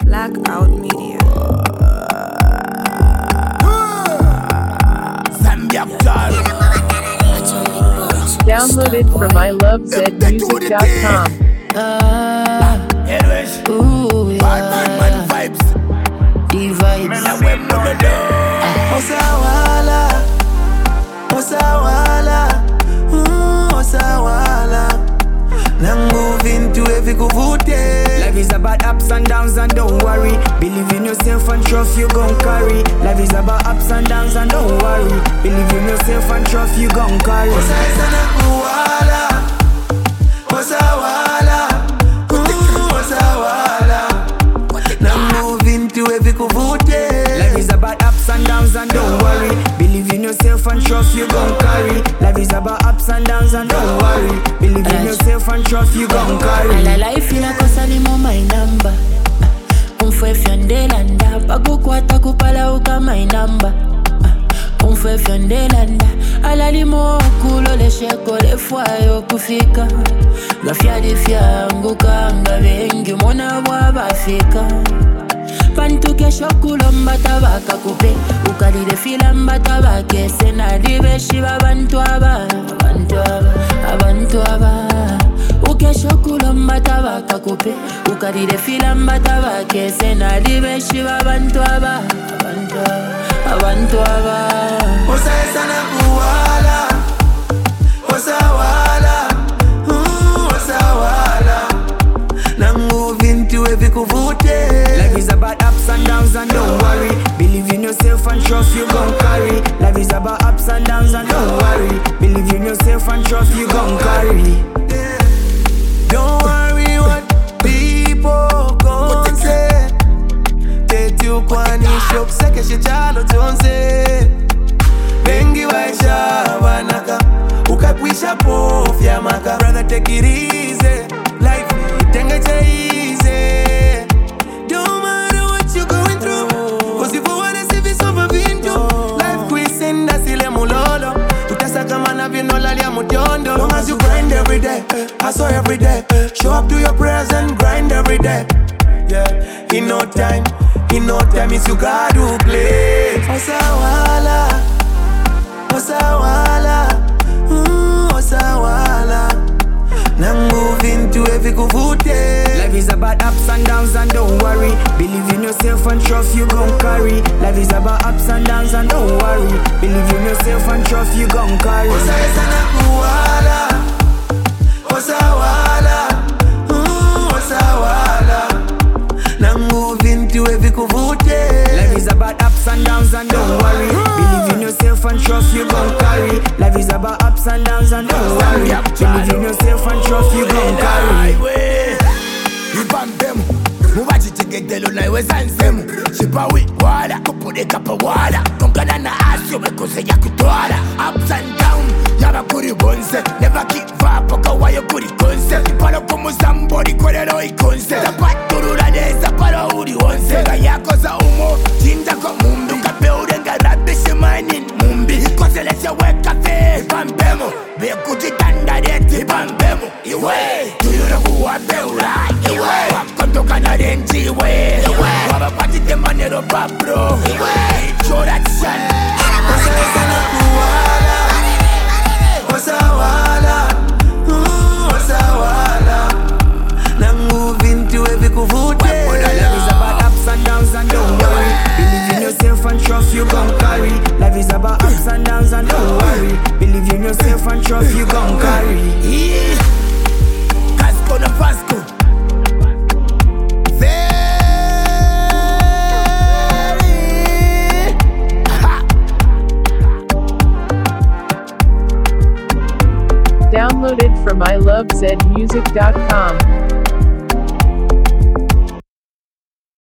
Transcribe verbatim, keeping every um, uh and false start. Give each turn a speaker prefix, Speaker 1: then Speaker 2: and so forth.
Speaker 1: Blackout Media.
Speaker 2: Download it from I love zed music dot com.
Speaker 3: Ah, ooh, yeah. The vibes.
Speaker 4: Osawala, Osawala, mm, Osawala. Now move into every kuvute.
Speaker 3: Life is about ups and downs and don't worry. Believe in yourself and trust you gon' carry. Life is about ups and downs and don't worry. Believe in yourself and trust you gon' carry.
Speaker 4: Osawala, Osawala, mm, Osawala. Now move into every kuvute.
Speaker 3: Life is about ups and downs and don't worry. Believe in yourself and trust you gon' carry. Life is about ups and downs and don't worry. Believe in yourself and trust you gon' carry.
Speaker 5: Ala life inakosa limo my number. Umfwe fyandelanda pakukwata kupala uka my number. Umfwe fyandelanda ala limo kulo lesheko lefwayo kufika. Gafya difya nguka ngavengi mona wabafika. Pantu kesho kulomba tabaka kupe ukalire filamba tabake senari beshi babantu aba abantu aba abantu aba ukesho kulomba tabaka kupe ukalire filamba tabake senari beshi babantu aba abantu aba abantu aba
Speaker 4: Osawala kuwala, Osawala, mm, Osawala. Now move into every kuvute.
Speaker 3: Life is about ups and downs and don't worry. Believe in yourself and trust you gon' carry. Life is about ups and downs and don't worry. Believe in yourself and trust you gon' carry.
Speaker 4: Don't worry what people gon' say. Tetu kwani shok seke shitalo tonse. Bengi waisha banaka ukakwisha pofya maka. Brother take it easy. Life itenge easy. Don't matter what you're going through. Cause if you wanna see this over vinto. Life quisenda sile mulolo. Utasaka mana vino lalia mudiondo. Long as you grind every day, hustle every day. Show up to your prayers and grind every day. Yeah, in no time, in no time it's you God who play. Osawala, Osawala, mm, Osawala. Now move into every kuvute.
Speaker 3: Life is about ups and downs and don't worry. Believe in yourself and trust you gon' carry. Life is about ups and downs and don't worry. Believe in yourself and trust you gon' carry.
Speaker 4: Osawala kuwala, Osawala, mm, Osawala. Now move into every kuvute.
Speaker 3: Life is about ups and downs and don't worry. Believe in yourself and trust you gon' carry. Life is about ups and downs and don't worry. Believe in yourself and trust you gon' carry.
Speaker 6: Ibambemu mubaji tegedelo na iwe zansemu Shipawi wala kupure kapa wala Tongana na asyo mekose ya kutwala Ups and down yaba kuri bonse Never give up oka wayo kuri konse Ipalo kumu zambori kore roi konse Zapaturula neza palo uri onse Gayako za umo jinda kwa mumbi Kape urenga rabishi mainin mumbi Kose lesya weka fe Ibambemu Bekuji tandareti Ibambemu Iwe Tuyura kuwa beura Iwe Wakondoka na renji Iwe Wabapati temanero babro Iwe Introduction
Speaker 4: Osawala kuwala, Osawala, mm, Osawala. Now move into every kuvute.
Speaker 3: Life is about ups and downs and don't worry. Believe in yourself and trust you gon' carry. Life is about ups and downs and don't worry. Believe in yourself and trust you gon' carry.
Speaker 6: Yeah. Casco na Vasco
Speaker 2: Download it from I love zed music dot com.